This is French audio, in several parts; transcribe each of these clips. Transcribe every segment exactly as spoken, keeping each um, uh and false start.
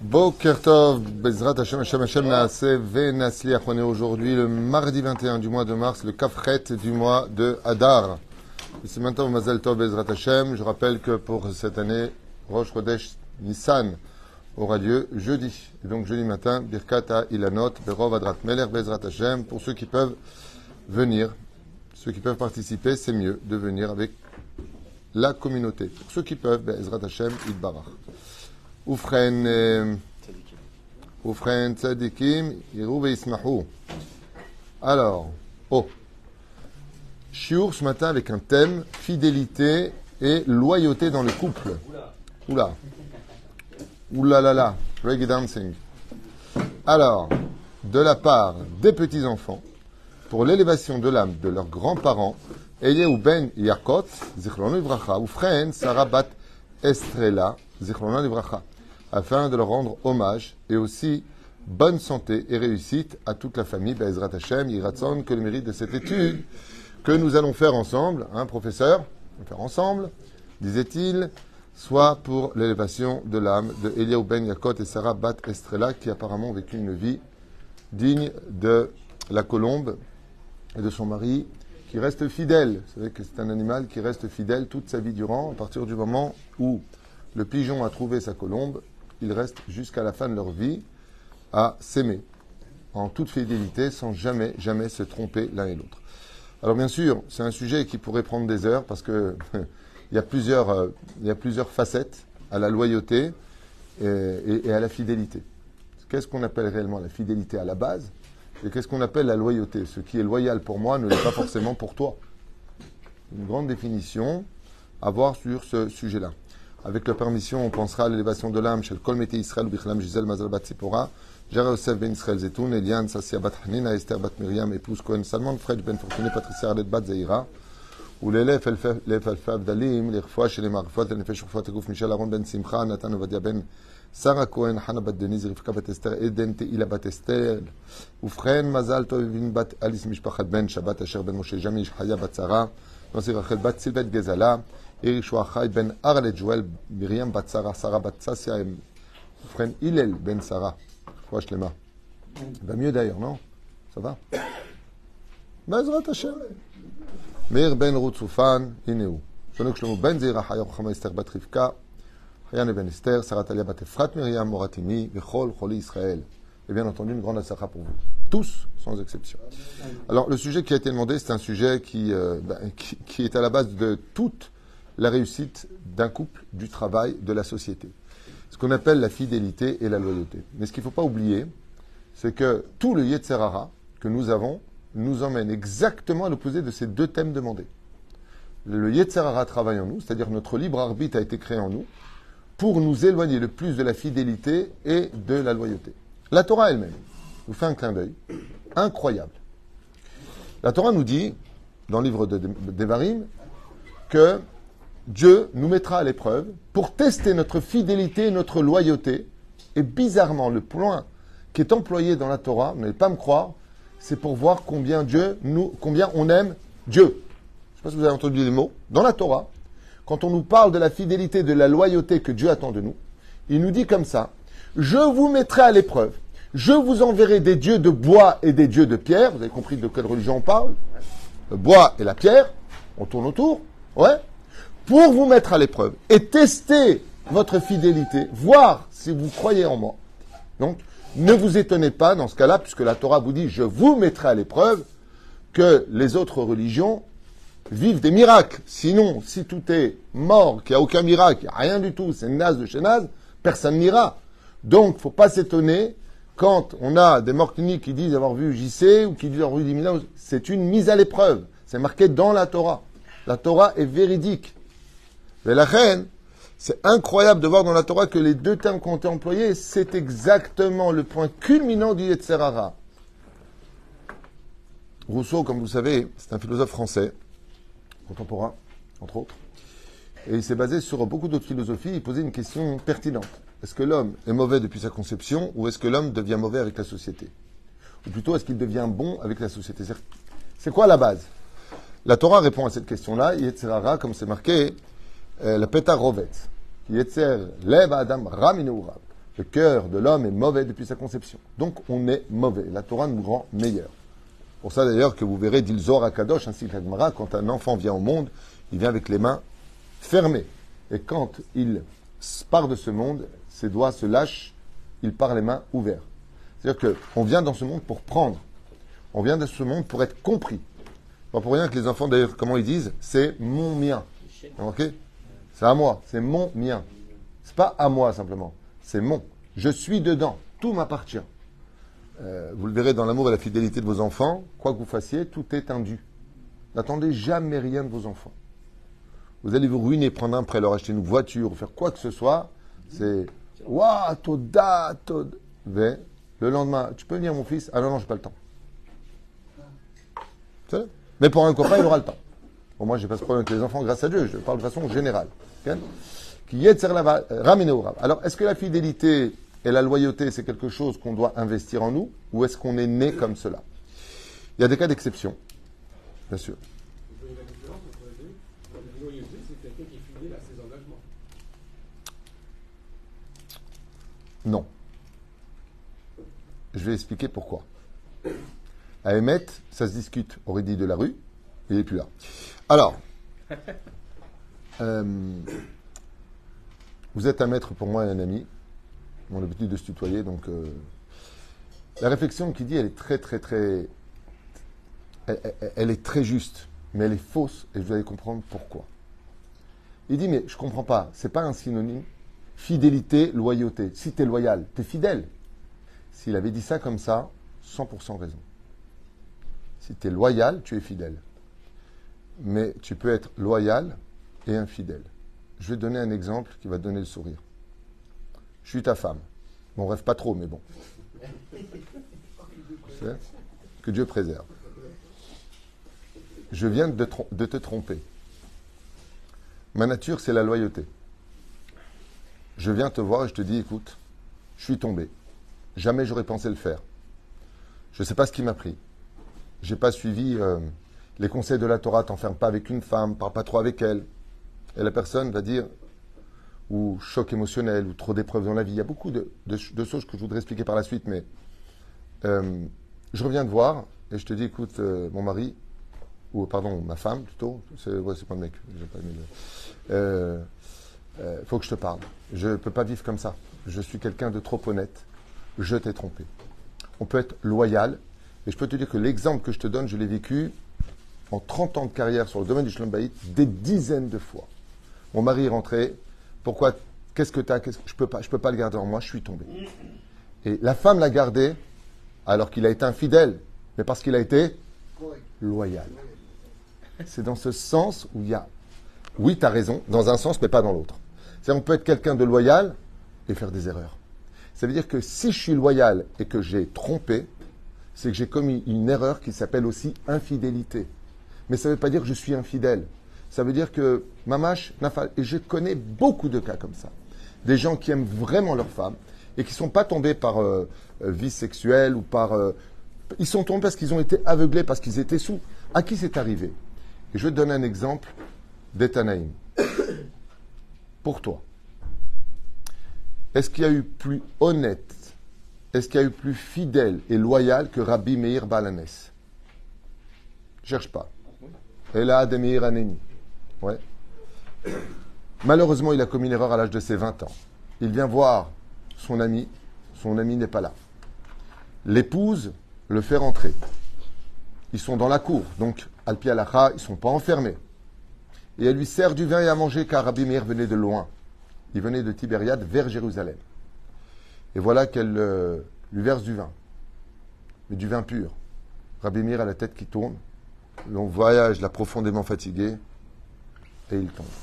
Boker Tov, Bezrat Hashem Hashem Hashem Naaseh Venasliach. On est aujourd'hui le mardi vingt et un du mois de mars, le Kafret du mois de Hadar. Et c'est maintenant Mazel Tov Bezrat Hashem. Je rappelle que pour cette année, Rosh Chodesh Nissan aura lieu jeudi. Et donc jeudi matin, Birkat Ilanot, Berov Adrat Meler Bezrat Hashem. Pour ceux qui peuvent venir, ceux qui peuvent participer, c'est mieux de venir avec la communauté. Pour ceux qui peuvent, Bezrat Hashem, Idbarach. Oufren, Oufren Tzadikim, Yirou Veismahou. Alors, oh, Shiur ce matin avec un thème fidélité et loyauté dans le couple. Oula, oula la la, reggae dancing. Alors, de la part des petits enfants, pour l'élévation de l'âme de leurs grands-parents, Eliyahu ben Yakot, Zichrono Livracha, Oufren Sarah bat Estrella, Zichrono Livracha, afin de leur rendre hommage et aussi bonne santé et réussite à toute la famille Be'ezrat Hashem, Yiratzon, que le mérite de cette étude que nous allons faire ensemble, hein, professeur, on va faire ensemble, disait-il, soit pour l'élévation de l'âme de Eliyahu ben Yakot et Sarah bat Estrella, qui apparemment ont vécu une vie digne de la colombe et de son mari, qui reste fidèle. Vous savez que c'est un animal qui reste fidèle toute sa vie durant, à partir du moment où le pigeon a trouvé sa colombe, il reste jusqu'à la fin de leur vie à s'aimer en toute fidélité, sans jamais, jamais se tromper l'un et l'autre. Alors bien sûr, c'est un sujet qui pourrait prendre des heures parce que il y a plusieurs, euh, il y a plusieurs facettes à la loyauté et, et, et à la fidélité. Qu'est-ce qu'on appelle réellement la fidélité à la base et qu'est-ce qu'on appelle la loyauté? Ce qui est loyal pour moi ne l'est pas forcément pour toi. Une grande définition à voir sur ce sujet-là. Avec la permission, on pensera à l'élévation de l'âme chez le Kol Mete Israël ou Bichlam Gisèle Mazal Bat Tzipora, Jara Yosef ben Israël Zetoun, Eliane Sassia Bat Hanina, Esther Bat Miriam, épouse Cohen Salman, Fred Ben Fortuné, Patricia Arlet Bat Zaira, ou l'élève Elfaf Dalim, les refouas chez les marfot, les nefesh refouat Agouf Michel Aaron Ben Simcha, Nathan Ovadia Ben Sarah Cohen, Hana Bat Denise, Rivka Bat Esther, Eden Teila Bat Esther, Oufren Mazal Tovin Bat Alice Mishpachat Ben Shabbat Asher Ben Moshe Jamish Haya Bat Sarah, Nancy Rachel Bat Silvet Gezala, Eric Chouachai ben Arlet Joël, Myriam bat Sarah, Sarah bat Sassia, frère Hillel ben Sarah. Fouach Lema. Va mieux d'ailleurs, non? Ça va? Bezrat Hashem. Meir ben Routsoufan, Inéou. Shonok Shlomo ben Zera, Hayah Chama Esther bat Rivka, Hayane ben Esther, Sarah Talia bat Efrat, Myriam Moratimi, Bechol, Choli Israël. Et bien entendu, une grande assacha pour vous. Tous, sans exception. Alors, le sujet qui a été demandé, c'est un sujet qui, euh, ben, qui, qui est à la base de toute la réussite d'un couple, du travail, de la société. Ce qu'on appelle la fidélité et la loyauté. Mais ce qu'il ne faut pas oublier, c'est que tout le Yetzer Hara que nous avons nous emmène exactement à l'opposé de ces deux thèmes demandés. Le Yetzer Hara travaille en nous, c'est-à-dire notre libre arbitre a été créé en nous, pour nous éloigner le plus de la fidélité et de la loyauté. La Torah elle-même nous fait un clin d'œil incroyable. La Torah nous dit, dans le livre de Devarim, que Dieu nous mettra à l'épreuve pour tester notre fidélité et notre loyauté. Et bizarrement, le point qui est employé dans la Torah, vous n'allez pas me croire, c'est pour voir combien Dieu nous, combien on aime Dieu. Je ne sais pas si vous avez entendu les mots. Dans la Torah, quand on nous parle de la fidélité, de la loyauté que Dieu attend de nous, il nous dit comme ça: je vous mettrai à l'épreuve. Je vous enverrai des dieux de bois et des dieux de pierre. Vous avez compris de quelle religion on parle? Le bois et la pierre. On tourne autour. Ouais. Pour vous mettre à l'épreuve et tester votre fidélité, voir si vous croyez en moi. Donc, ne vous étonnez pas dans ce cas-là, puisque la Torah vous dit « je vous mettrai à l'épreuve », que les autres religions vivent des miracles. Sinon, si tout est mort, qu'il n'y a aucun miracle, il n'y a rien du tout, c'est naze de chez naze, personne n'ira. Donc, il ne faut pas s'étonner quand on a des morts cliniques qui disent avoir vu J C ou qui disent avoir vu Dimina. C'est une mise à l'épreuve. C'est marqué dans la Torah. La Torah est véridique. Mais la reine, c'est incroyable de voir dans la Torah que les deux termes qui ont été employés, c'est exactement le point culminant du Yetzer Hara. Rousseau, comme vous savez, c'est un philosophe français, contemporain, entre autres, et il s'est basé sur beaucoup d'autres philosophies. Il posait une question pertinente. Est-ce que l'homme est mauvais depuis sa conception, ou est-ce que l'homme devient mauvais avec la société? Ou plutôt, est-ce qu'il devient bon avec la société? C'est quoi la base? La Torah répond à cette question-là. Yetzer Hara, comme c'est marqué, la Pétar Rovet, qui Yetzer Lev Adam Raminourav. Le cœur de l'homme est mauvais depuis sa conception. Donc on est mauvais. La Torah nous rend meilleurs. Pour ça d'ailleurs que vous verrez, dit le Zohar HaKadosh, ainsi que la Gemara, quand un enfant vient au monde, il vient avec les mains fermées. Et quand il part de ce monde, ses doigts se lâchent, il part les mains ouvertes. C'est-à-dire qu'on vient dans ce monde pour prendre. On vient de ce monde pour être compris. Pas pour rien que les enfants, d'ailleurs, comment ils disent, c'est mon mien. Ok ? C'est à moi, c'est mon mien. C'est pas à moi simplement, c'est mon. Je suis dedans, tout m'appartient. Euh, vous le verrez dans l'amour et la fidélité de vos enfants, quoi que vous fassiez, tout est indu. N'attendez jamais rien de vos enfants. Vous allez vous ruiner, prendre un prêt, leur acheter une voiture, ou faire quoi que ce soit, c'est waouh, toda, toda. Le lendemain, tu peux venir mon fils? Ah non, non, j'ai pas le temps. C'est Mais pour un copain, il aura le temps. Bon, moi, j'ai pas ce problème avec les enfants, grâce à Dieu. Je parle de façon générale. Alors, est-ce que la fidélité et la loyauté, c'est quelque chose qu'on doit investir en nous, ou est-ce qu'on est né comme cela? Il y a des cas d'exception, bien sûr. Vous voyez la différence entre les deux? La loyauté, c'est quelqu'un qui est fidèle à ses engagements. Non. Je vais expliquer pourquoi. À Emet, ça se discute. Aurait dit de la rue, il n'est plus là. Alors, euh, vous êtes un maître pour moi et un ami. On a l'habitude de se tutoyer, donc euh, la réflexion qu'il dit, elle est très, très, très, elle, elle, elle est très juste, mais elle est fausse, et vous allez comprendre pourquoi. Il dit, mais je comprends pas, c'est pas un synonyme. Fidélité, loyauté. Si tu es loyal, tu es fidèle. S'il avait dit ça comme ça, cent pour cent raison. Si tu es loyal, tu es fidèle. Mais tu peux être loyal et infidèle. Je vais te donner un exemple qui va te donner le sourire. Je suis ta femme. Bon, on rêve pas trop, mais bon. C'est que Dieu préserve. Je viens de, trom- de te tromper. Ma nature, c'est la loyauté. Je viens te voir et je te dis, écoute, je suis tombé. Jamais j'aurais pensé le faire. Je ne sais pas ce qui m'a pris. Je n'ai pas suivi euh, les conseils de la Torah. T'enferme pas avec une femme, parle pas trop avec elle. Et la personne va dire, ou choc émotionnel, ou trop d'épreuves dans la vie. Il y a beaucoup de, de, de choses que je voudrais expliquer par la suite, mais euh, je reviens te voir et je te dis, écoute, euh, mon mari, ou pardon, ma femme plutôt, c'est ouais, c'est pas le mec, j'ai pas aimé le... Euh, euh, faut que je te parle. Je ne peux pas vivre comme ça. Je suis quelqu'un de trop honnête. Je t'ai trompé. On peut être loyal, et je peux te dire que l'exemple que je te donne, je l'ai vécu en trente ans de carrière sur le domaine du Shalom Bayit, des dizaines de fois. Mon mari est rentré. Pourquoi? Qu'est-ce que tu as? Qu'est-ce que... Je peux pas, je peux pas le garder en moi, je suis tombé. Et la femme l'a gardé alors qu'il a été infidèle, mais parce qu'il a été loyal. C'est dans ce sens où il y a, oui, tu as raison, dans un sens, mais pas dans l'autre. C'est-à-dire, on peut être quelqu'un de loyal et faire des erreurs. Ça veut dire que si je suis loyal et que j'ai trompé, c'est que j'ai commis une erreur qui s'appelle aussi infidélité. Mais ça ne veut pas dire que je suis infidèle. Ça veut dire que mamash, nafal, et je connais beaucoup de cas comme ça. Des gens qui aiment vraiment leur femme et qui ne sont pas tombés par euh, vie sexuelle ou par... Euh, ils sont tombés parce qu'ils ont été aveuglés, parce qu'ils étaient sous. À qui c'est arrivé? Et je vais te donner un exemple d'Etanaïm. Pour toi. Est-ce qu'il y a eu plus honnête, est-ce qu'il y a eu plus fidèle et loyal que Rabbi Meir Balanes? Cherche pas. Et là, Meir Aneni. Ouais. Malheureusement, il a commis une erreur à l'âge de ses vingt ans. Il vient voir son ami. Son ami n'est pas là. L'épouse le fait rentrer. Ils sont dans la cour. Donc, Alpi Alacha, ils ne sont pas enfermés. Et elle lui sert du vin et à manger car Rabbi Meir venait de loin. Il venait de Tibériade vers Jérusalem. Et voilà qu'elle euh, lui verse du vin. Mais du vin pur. Rabbi Meir a la tête qui tourne. Long voyage, l'a profondément fatigué. Et il tombe.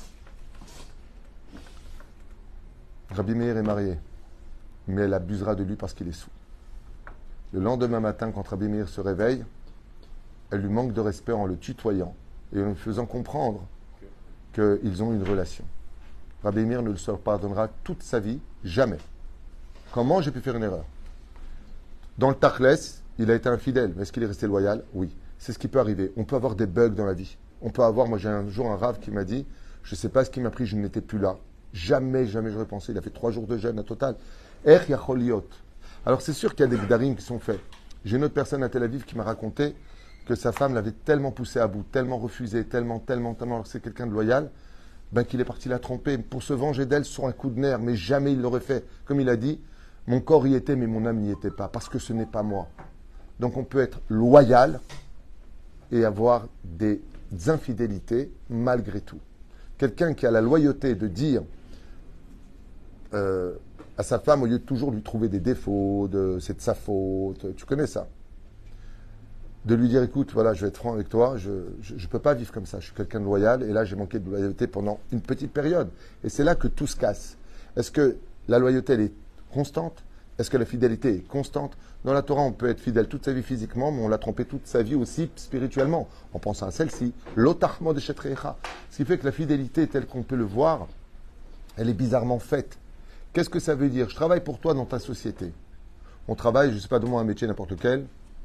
Rabbi Meir est marié. Mais elle abusera de lui parce qu'il est saoul. Le lendemain matin, quand Rabbi Meir se réveille, elle lui manque de respect en le tutoyant et en lui faisant comprendre qu'ils ont une relation. Rabbi Meir ne le pardonnera toute sa vie, jamais. Comment j'ai pu faire une erreur? Dans le Tachles, il a été infidèle. Mais est-ce qu'il est resté loyal? Oui. C'est ce qui peut arriver. On peut avoir des bugs dans la vie. On peut avoir, moi j'ai un jour un rave qui m'a dit, je ne sais pas ce qui m'a pris, je n'étais plus là. Jamais, jamais j'aurais pensé. Il a fait trois jours de jeûne à total. Er yachol liot. Alors c'est sûr qu'il y a des gdarim qui sont faits. J'ai une autre personne à Tel Aviv qui m'a raconté que sa femme l'avait tellement poussé à bout, tellement refusé, tellement, tellement, tellement, alors que c'est quelqu'un de loyal, ben qu'il est parti la tromper pour se venger d'elle sur un coup de nerf, mais jamais il l'aurait fait. Comme il a dit, mon corps y était, mais mon âme n'y était pas, parce que ce n'est pas moi. Donc on peut être loyal et avoir des infidélités malgré tout. Quelqu'un qui a la loyauté de dire euh, à sa femme, au lieu de toujours lui trouver des défauts, de c'est de sa faute, tu connais ça. De lui dire, écoute, voilà, je vais être franc avec toi, je ne peux pas vivre comme ça, je suis quelqu'un de loyal, et là j'ai manqué de loyauté pendant une petite période. Et c'est là que tout se casse. Est-ce que la loyauté, elle est constante? Est-ce que la fidélité est constante? Dans la Torah, on peut être fidèle toute sa vie physiquement, mais on l'a trompé toute sa vie aussi spirituellement, en pensant à celle-ci, l'otachmo de Shetrecha. Ce qui fait que la fidélité, telle qu'on peut le voir, elle est bizarrement faite. Qu'est-ce que ça veut dire? Je travaille pour toi dans ta société. On travaille, je ne sais pas, donne-moi un métier n'importe lequel.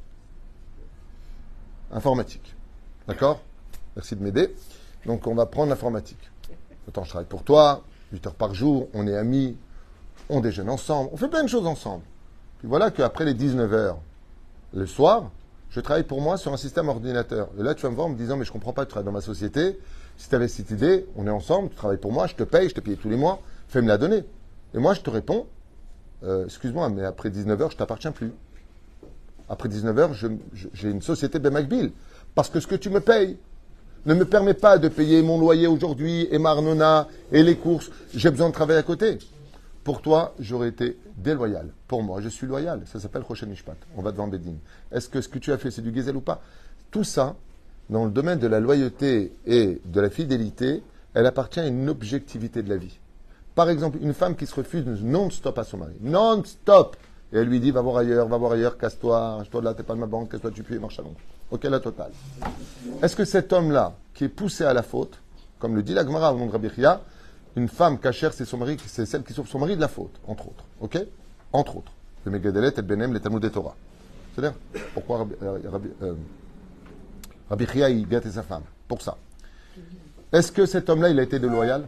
Informatique. D'accord? Merci de m'aider. Donc, on va prendre l'informatique. Autant je travaille pour toi, huit heures par jour, on est amis, on déjeune ensemble, on fait plein de choses ensemble. Puis voilà qu'après les dix-neuf heures, le soir, je travaille pour moi sur un système ordinateur. Et là, tu vas me voir en me disant, mais je ne comprends pas, tu travailles dans ma société. Si tu avais cette idée, on est ensemble, tu travailles pour moi, je te paye, je te paye tous les mois, fais me la donner. Et moi, je te réponds, euh, excuse-moi, mais après dix-neuf heures, je ne t'appartiens plus. Après dix-neuf heures, je, je, j'ai une société de McBill. Parce que ce que tu me payes ne me permet pas de payer mon loyer aujourd'hui, et ma arnona, et les courses. J'ai besoin de travailler à côté. Pour toi, j'aurais été déloyal. Pour moi, je suis loyal. Ça s'appelle Rochen Mishpat. On va devant Bedin. Est-ce que ce que tu as fait, c'est du gezel ou pas? Tout ça, dans le domaine de la loyauté et de la fidélité, elle appartient à une objectivité de la vie. Par exemple, une femme qui se refuse non-stop à son mari. Non-stop. Et elle lui dit, va voir ailleurs, va voir ailleurs, casse-toi, casse-toi de là, t'es pas de ma banque, casse-toi, tu puis, marche à l'ombre. Ok, la totale. Est-ce que cet homme-là, qui est poussé à la faute, comme le dit la Gemara au nom de Rabbi Chia, une femme cachère, c'est son mari, c'est celle qui sauve son mari de la faute, entre autres. Ok? Entre autres. Le Megadelet, El Benem, les Talmud et Torah. C'est-à-dire, pourquoi Rabbi, euh, Rabbi, euh, Rabbi Chia, il gâte sa femme? Pour ça. Est-ce que cet homme-là, il a été déloyal?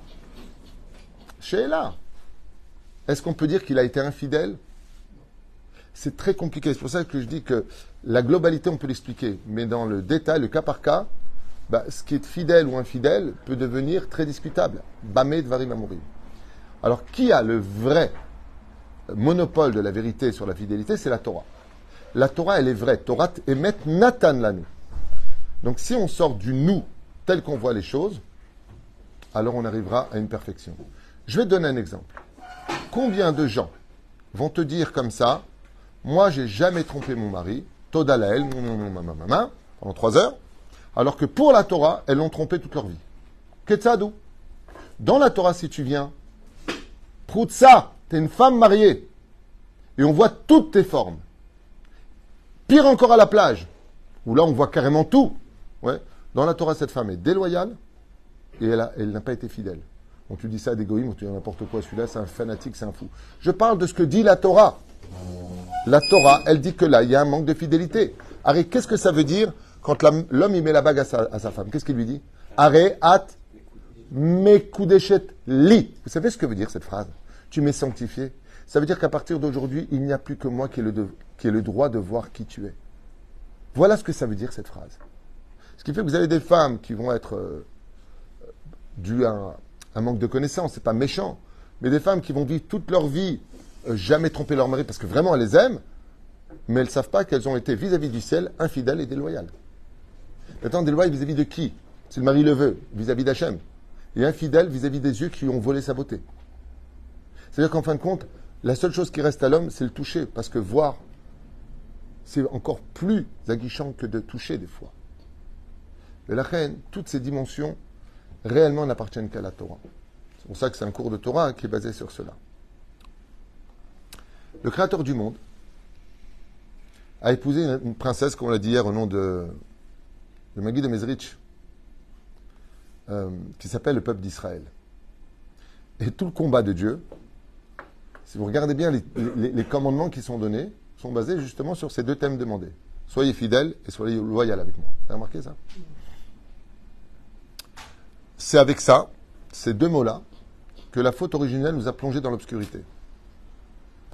Sheila. Est-ce qu'on peut dire qu'il a été infidèle? C'est très compliqué. C'est pour ça que je dis que la globalité, on peut l'expliquer. Mais dans le détail, le cas par cas, bah, ce qui est fidèle ou infidèle peut devenir très discutable. Bamé Dvarim Amorim. Alors, qui a le vrai monopole de la vérité sur la fidélité? C'est la Torah. La Torah, elle est vraie. Torah emet Natan lanu. Donc, si on sort du nous tel qu'on voit les choses, alors on arrivera à une perfection. Je vais te donner un exemple. Combien de gens vont te dire comme ça, moi, j'ai jamais trompé mon mari, Todalael, pendant trois heures, alors que pour la Torah, elles l'ont trompé toute leur vie. Ketzadou. Dans la Torah, si tu viens, Proutsa, t'es une femme mariée, et on voit toutes tes formes. Pire encore à la plage, où là, on voit carrément tout. Ouais. Dans la Torah, cette femme est déloyale, et elle, a, elle n'a pas été fidèle. Donc tu dis ça à des goïms, tu dis n'importe quoi, celui-là, c'est un fanatique, c'est un fou. Je parle de ce que dit la Torah. La Torah, elle dit que là, il y a un manque de fidélité. Arrêt, qu'est-ce que ça veut dire quand la, l'homme, il met la bague à sa, à sa femme? Qu'est-ce qu'il lui dit? Arrêt, at, mekudeshet, li. Vous savez ce que veut dire cette phrase? Tu m'es sanctifié. Ça veut dire qu'à partir d'aujourd'hui, il n'y a plus que moi qui ai, le de, qui ai le droit de voir qui tu es. Voilà ce que ça veut dire cette phrase. Ce qui fait que vous avez des femmes qui vont être euh, dues à un, un manque de connaissance, c'est pas méchant, mais des femmes qui vont vivre toute leur vie euh, jamais tromper leur mari parce que vraiment elles les aiment, mais elles ne savent pas qu'elles ont été vis-à-vis du ciel infidèles et déloyales. Maintenant, déloyales vis-à-vis de qui? Si le mari le veut, vis-à-vis d'Hachem, et infidèles vis-à-vis des yeux qui lui ont volé sa beauté. C'est-à-dire qu'en fin de compte, la seule chose qui reste à l'homme, c'est le toucher, parce que voir, c'est encore plus aguichant que de toucher des fois. Mais la reine, toutes ces dimensions, réellement n'appartiennent qu'à la Torah. C'est pour ça que c'est un cours de Torah qui est basé sur cela. Le créateur du monde a épousé une, une princesse, comme on l'a dit hier, au nom de, de Magui de Mezrich, euh, qui s'appelle le peuple d'Israël. Et tout le combat de Dieu, si vous regardez bien les, les, les commandements qui sont donnés, sont basés justement sur ces deux thèmes demandés. Soyez fidèles et soyez loyaux avec moi. Vous avez remarqué ça? C'est avec ça, ces deux mots-là, que la faute originelle nous a plongés dans l'obscurité.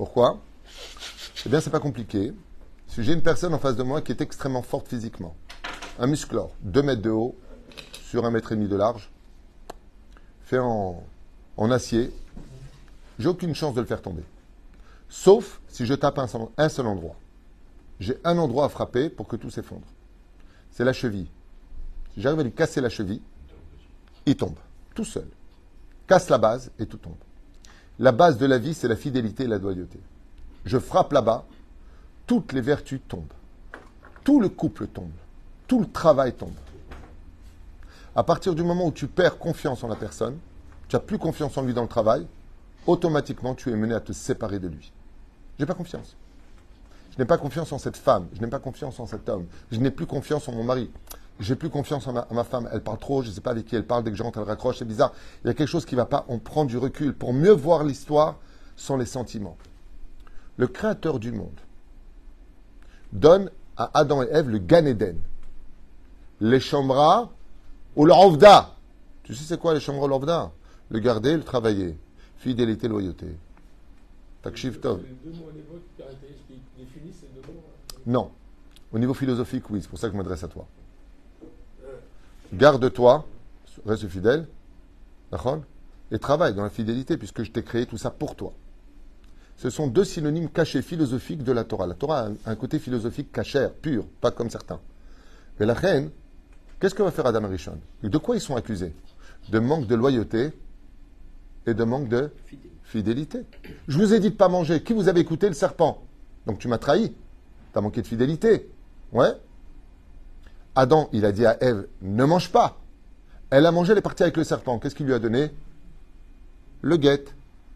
Pourquoi? Eh bien, c'est pas compliqué. Si j'ai une personne en face de moi qui est extrêmement forte physiquement, un musclore, deux mètres de haut, sur un mètre et demi de large, fait en, en acier, j'ai aucune chance de le faire tomber. Sauf si je tape un seul, un seul endroit. J'ai un endroit à frapper pour que tout s'effondre. C'est la cheville. Si j'arrive à lui casser la cheville, il tombe, tout seul. Casse la base et tout tombe. La base de la vie, c'est la fidélité et la loyauté. Je frappe là-bas, toutes les vertus tombent. Tout le couple tombe. Tout le travail tombe. À partir du moment où tu perds confiance en la personne, tu n'as plus confiance en lui dans le travail, automatiquement tu es mené à te séparer de lui. Je n'ai pas confiance. Je n'ai pas confiance en cette femme. Je n'ai pas confiance en cet homme. Je n'ai plus confiance en mon mari. J'ai plus confiance en ma, en ma femme. Elle parle trop, je ne sais pas avec qui elle parle. Dès que je rentre, elle raccroche. C'est bizarre. Il y a quelque chose qui ne va pas. On prend du recul pour mieux voir l'histoire sans les sentiments. Le créateur du monde donne à Adam et Ève le Gan Eden. Les Shomra ou le Rovda. Tu sais c'est quoi les Shomra ou le Rovda? Le garder, le travailler. Fidélité, loyauté. Takshiv Tov. Les deux mots en hébreu qui caractérisent, qui définissent ces deux mots. Non. Au niveau philosophique, oui. C'est pour ça que je m'adresse à toi. Garde-toi, reste fidèle, d'accord, et travaille dans la fidélité, puisque je t'ai créé tout ça pour toi. Ce sont deux synonymes cachés philosophiques de la Torah. La Torah a un, un côté philosophique cachère, pur, pas comme certains. Mais la reine, qu'est-ce que va faire Adam Rishon? De quoi ils sont accusés? De manque de loyauté et de manque de fidélité. Je vous ai dit de ne pas manger. Qui vous avait écouté? Le serpent. Donc tu m'as trahi. Tu as manqué de fidélité. Ouais. Adam, il a dit à Ève, ne mange pas. Elle a mangé, elle est partie avec le serpent. Qu'est-ce qu'il lui a donné? Le guet.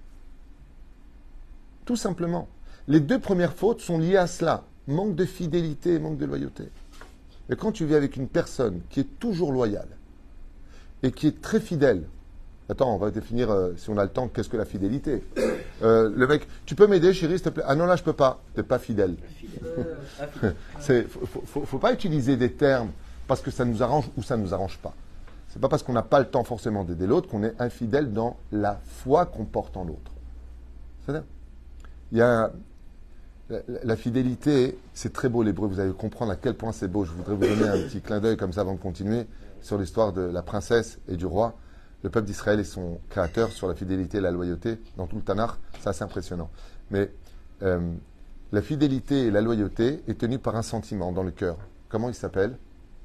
Tout simplement. Les deux premières fautes sont liées à cela. Manque de fidélité et manque de loyauté. Et quand tu vis avec une personne qui est toujours loyale et qui est très fidèle, attends, on va définir, euh, si on a le temps, qu'est-ce que la fidélité? euh, Le mec, tu peux m'aider, chérie, s'il te plaît? Ah non, là, je peux pas. Tu n'es pas fidèle. Il ne faut, faut, faut pas utiliser des termes parce que ça nous arrange ou ça ne nous arrange pas. C'est pas parce qu'on n'a pas le temps forcément d'aider l'autre qu'on est infidèle dans la foi qu'on porte en l'autre. C'est-à-dire, il y a la, la fidélité, c'est très beau l'hébreu, vous allez comprendre à quel point c'est beau. Je voudrais vous donner un petit clin d'œil comme ça avant de continuer sur l'histoire de la princesse et du roi. Le peuple d'Israël et son créateur sur la fidélité et la loyauté dans tout le Tanakh, c'est assez impressionnant. Mais euh, la fidélité et la loyauté est tenue par un sentiment dans le cœur. Comment il s'appelle?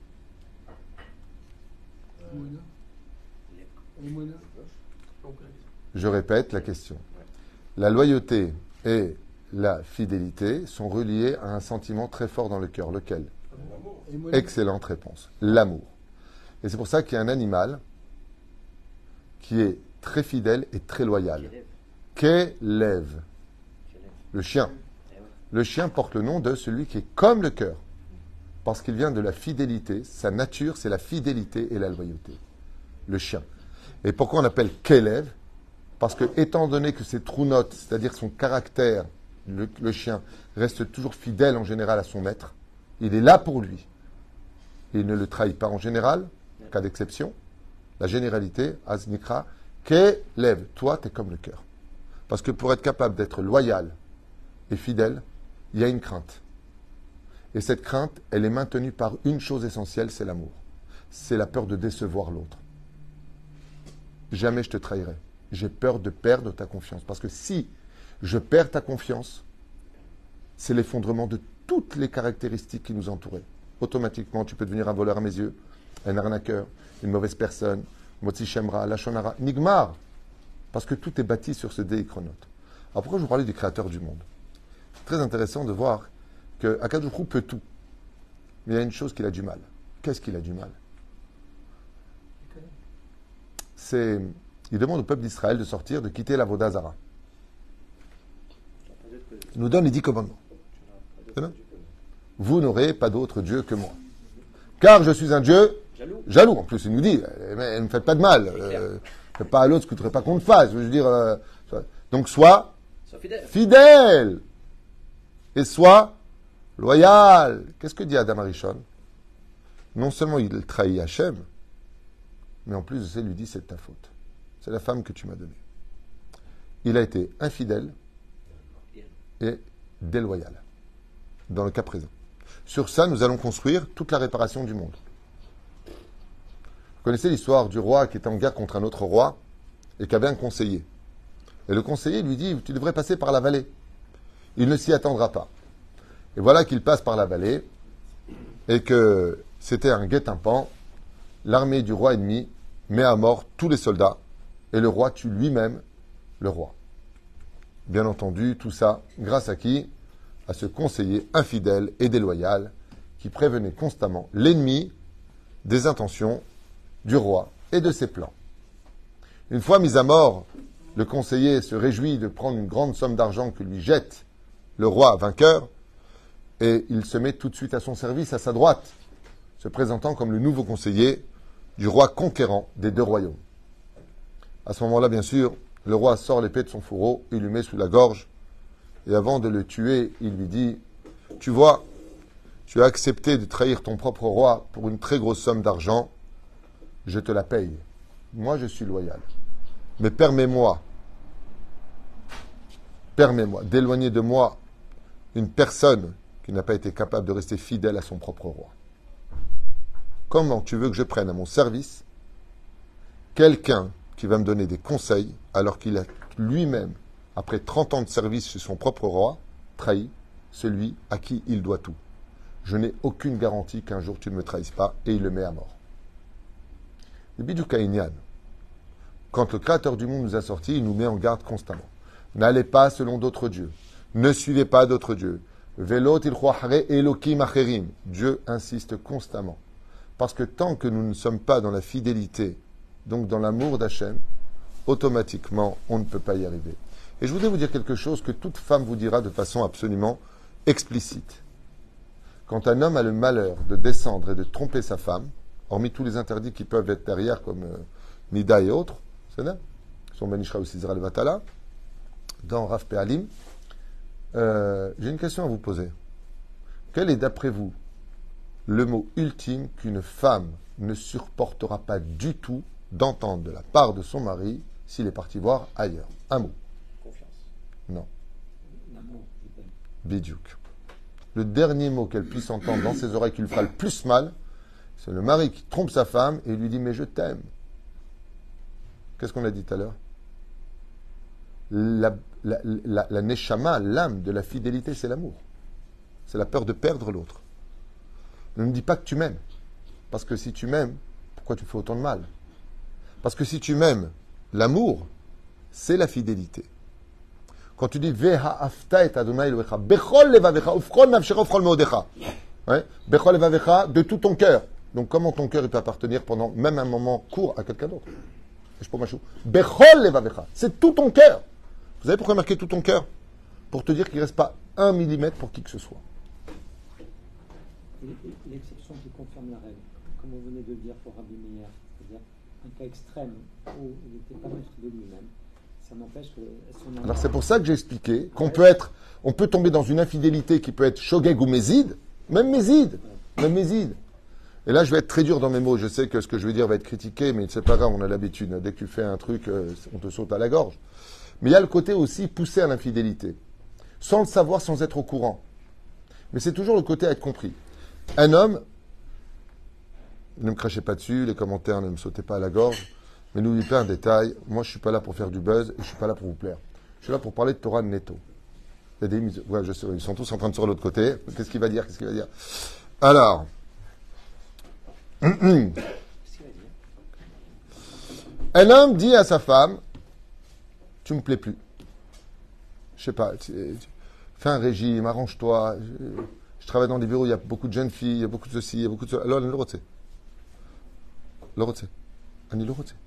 Je répète la question. La loyauté et la fidélité sont reliées à un sentiment très fort dans le cœur. Lequel? Excellente réponse. L'amour. Et c'est pour ça qu'il y a un animal qui est très fidèle et très loyal. Kélev. Le chien. Le chien porte le nom de celui qui est comme le cœur. Parce qu'il vient de la fidélité. Sa nature, c'est la fidélité et la loyauté. Le chien. Et pourquoi on appelle Kélev? Parce que, étant donné que ses trou-notes, c'est-à-dire son caractère, le, le chien, reste toujours fidèle en général à son maître, il est là pour lui. Il ne le trahit pas en général, cas d'exception. La généralité, Aznikra, Kélev. Toi, tu es comme le cœur. Parce que pour être capable d'être loyal et fidèle, il y a une crainte. Et cette crainte, elle est maintenue par une chose essentielle, c'est l'amour. C'est la peur de décevoir l'autre. Jamais je te trahirai. J'ai peur de perdre ta confiance. Parce que si je perds ta confiance, c'est l'effondrement de toutes les caractéristiques qui nous entouraient. Automatiquement, tu peux devenir un voleur à mes yeux, un arnaqueur, une mauvaise personne, Motzi Shemra, Lachonara, Nigmar. Parce que tout est bâti sur ce déichronote. Alors pourquoi je vous parlais du créateur du monde? C'est très intéressant de voir que Akadosh Baruch Hu peut tout. Mais il y a une chose qu'il a du mal. Qu'est-ce qu'il a du mal? C'est... Il demande au peuple d'Israël de sortir, de quitter la Voda Zara. Il nous donne les dix commandements. Vous n'aurez pas d'autre Dieu que moi. Car je suis un Dieu jaloux. jaloux. En plus, il nous dit, ne me faites pas de mal. Euh, faites pas à l'autre ce que vous ne voudrez pas qu'on te fasse. Je veux dire, euh, donc sois, sois fidèle. fidèle. Et sois loyal. Qu'est-ce que dit Adam Arishon? Non seulement il trahit Hachem, mais en plus de ça, il lui dit, c'est de ta faute. C'est la femme que tu m'as donnée. Il a été infidèle est déloyale, dans le cas présent. Sur ça, nous allons construire toute la réparation du monde. Vous connaissez l'histoire du roi qui était en guerre contre un autre roi et qui avait un conseiller. Et le conseiller lui dit, tu devrais passer par la vallée. Il ne s'y attendra pas. Et voilà qu'il passe par la vallée et que c'était un guet-apens. L'armée du roi ennemi met à mort tous les soldats et le roi tue lui-même le roi. Bien entendu, tout ça grâce à qui? À ce conseiller infidèle et déloyal qui prévenait constamment l'ennemi des intentions du roi et de ses plans. Une fois mis à mort, le conseiller se réjouit de prendre une grande somme d'argent que lui jette le roi vainqueur et il se met tout de suite à son service, à sa droite, se présentant comme le nouveau conseiller du roi conquérant des deux royaumes. À ce moment-là, bien sûr, le roi sort l'épée de son fourreau, il lui met sous la gorge, et avant de le tuer, il lui dit « Tu vois, tu as accepté de trahir ton propre roi pour une très grosse somme d'argent, je te la paye. Moi, je suis loyal. Mais permets-moi, permets-moi d'éloigner de moi une personne qui n'a pas été capable de rester fidèle à son propre roi. Comment tu veux que je prenne à mon service quelqu'un qui va me donner des conseils alors qu'il a lui-même, après trente ans de service chez son propre roi, trahi celui à qui il doit tout. Je n'ai aucune garantie qu'un jour tu ne me trahisses pas, et il le met à mort. Le bidou kaïnian, quand le Créateur du monde nous a sortis, il nous met en garde constamment. N'allez pas selon d'autres dieux. Ne suivez pas d'autres dieux. Velot il elokim acherim. Dieu insiste constamment. Parce que tant que nous ne sommes pas dans la fidélité, donc dans l'amour d'Hachem, automatiquement, on ne peut pas y arriver. Et je voudrais vous dire quelque chose que toute femme vous dira de façon absolument explicite. Quand un homme a le malheur de descendre et de tromper sa femme, hormis tous les interdits qui peuvent être derrière, comme euh, Nida et autres, c'est là, son Benishra ou Sizra Vatala, dans Rav Pe'alim, euh, j'ai une question à vous poser. Quel est, d'après vous, le mot ultime qu'une femme ne supportera pas du tout d'entendre de la part de son mari s'il est parti voir ailleurs? Un mot. Confiance. Non. L'amour. Bidjouk. Le dernier mot qu'elle puisse entendre dans ses oreilles qui lui fera le plus mal, c'est le mari qui trompe sa femme et lui dit « mais je t'aime ». Qu'est-ce qu'on a dit tout à l'heure? La, la, la, la neshama, l'âme de la fidélité, c'est l'amour. C'est la peur de perdre l'autre. Ne me dis pas que tu m'aimes. Parce que si tu m'aimes, pourquoi tu fais autant de mal? Parce que si tu m'aimes, l'amour, c'est la fidélité. Quand tu dis Veha afta et Adonai Elohecha, Bechol levavecha, ufchol nafshecha, ufchol meodecha. Bechol levavecha, de tout ton cœur. Donc comment ton cœur il peut appartenir pendant même un moment court à quelqu'un d'autre? Bechol levavecha, c'est tout ton cœur. Vous savez pourquoi marquer tout ton cœur? Pour te dire qu'il ne reste pas un millimètre pour qui que ce soit. L'exception qui confirme la règle, comme vous venez de le dire pour Rabbi Meir, c'est-à-dire un cas extrême où il n'était pas maître de lui-même, ça n'empêche que son... Alors c'est pour ça que j'ai expliqué qu'on peut être, on peut tomber dans une infidélité qui peut être shogeg ou mézid, même mézid, même mézid. Et là je vais être très dur dans mes mots, je sais que ce que je vais dire va être critiqué, mais c'est pas grave, on a l'habitude, dès que tu fais un truc, on te saute à la gorge. Mais il y a le côté aussi poussé à l'infidélité, sans le savoir, sans être au courant. Mais c'est toujours le côté à être compris. Un homme, ne me crachez pas dessus, les commentaires ne me sautez pas à la gorge, mais n'oubliez pas un détail, moi je ne suis pas là pour faire du buzz et je ne suis pas là pour vous plaire. Je suis là pour parler de Torah Netto. Il y a des mis... ouais, je sais, ils sont tous en train de sur l'autre côté. Qu'est-ce qu'il va dire? Qu'est-ce qu'il va dire? Alors, un homme dit à sa femme, tu me plais plus. Je sais pas, tu, tu, fais un régime, arrange-toi. Je, je travaille dans des bureaux, il y a beaucoup de jeunes filles, il y a beaucoup de ceci, il y a beaucoup de cela. Alors, elle le retient. Le retient. Annie le retient.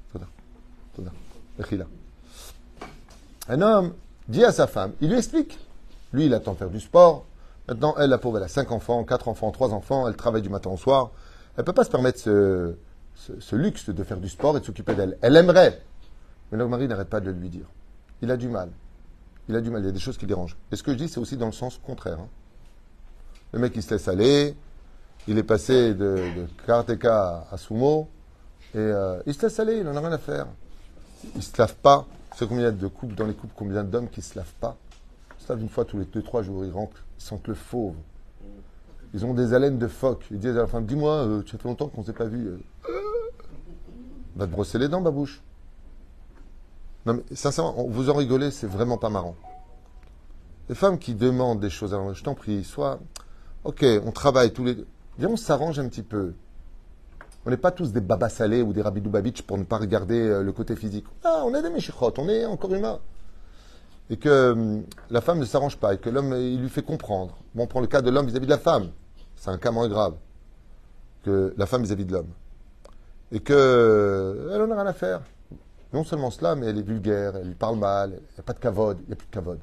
Un homme dit à sa femme, il lui explique. Lui, il attend faire du sport. Maintenant, elle, la pauvre, elle a cinq enfants, quatre enfants, trois enfants. Elle travaille du matin au soir. Elle ne peut pas se permettre ce, ce, ce luxe de faire du sport et de s'occuper d'elle. Elle aimerait. Mais le mari n'arrête pas de lui dire. Il a du mal. Il a du mal. Il y a des choses qui dérangent. Et ce que je dis, c'est aussi dans le sens contraire. Hein. Le mec, il se laisse aller. Il est passé de, de karatéka à sumo. Et euh, il se laisse aller. Il n'en a rien à faire. Il ne se lave pas. Vous savez combien il y a de couples dans les couples, combien d'hommes qui ne se lavent pas? savent, une fois tous les deux, trois jours, ils rentrent, ils sentent le fauve. Ils ont des haleines de phoque. Ils disent à la femme, dis-moi, euh, tu as fait longtemps qu'on ne s'est pas vu. Va te brosser les dents, babouche. Non, mais sincèrement, on- vous en rigolez, c'est vraiment pas marrant. Les femmes qui demandent des choses, alors je t'en prie, soit, ok, on travaille tous les deux. Viens, on s'arrange un petit peu. On n'est pas tous des babas salés ou des rabidou babitch pour ne pas regarder euh, le côté physique. Ah, on est des méchichotes, on est encore humain. Et que hum, la femme ne s'arrange pas et que l'homme, il lui fait comprendre. Bon, on prend le cas de l'homme vis-à-vis de la femme. C'est un cas moins grave que la femme vis-à-vis de l'homme. Et que euh, elle en a rien à faire. Non seulement cela, mais elle est vulgaire, elle parle mal, il n'y a pas de kavod, il n'y a plus de kavod.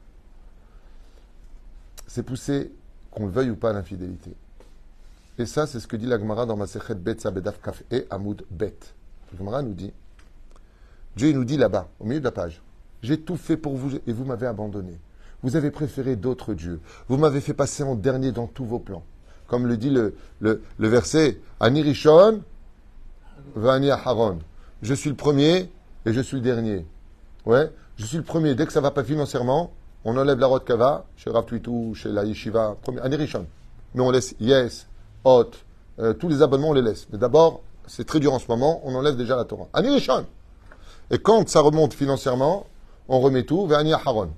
C'est poussé, qu'on le veuille ou pas, l'infidélité. Et ça, c'est ce que dit la Gemara dans Masechet Bet Sabedaf Kaf et Hamoud Bet. La Gemara nous dit, Dieu il nous dit là-bas, au milieu de la page, j'ai tout fait pour vous et vous m'avez abandonné. Vous avez préféré d'autres dieux. Vous m'avez fait passer en dernier dans tous vos plans. Comme le dit le, le, le verset, Ani Rishon, Vani Aharon. Je suis le premier et je suis le dernier. Ouais, je suis le premier. Dès que ça ne va pas financièrement, on enlève la rote kava, chez Rav Twitou, chez la Yeshiva, premier, Ani Rishon. Mais on laisse Yes, Hot, euh, tous les abonnements, on les laisse. Mais d'abord, c'est très dur en ce moment, on enlève déjà la Torah. Ani Rishon. Et quand ça remonte financièrement, on remet tout, Vani Aharon.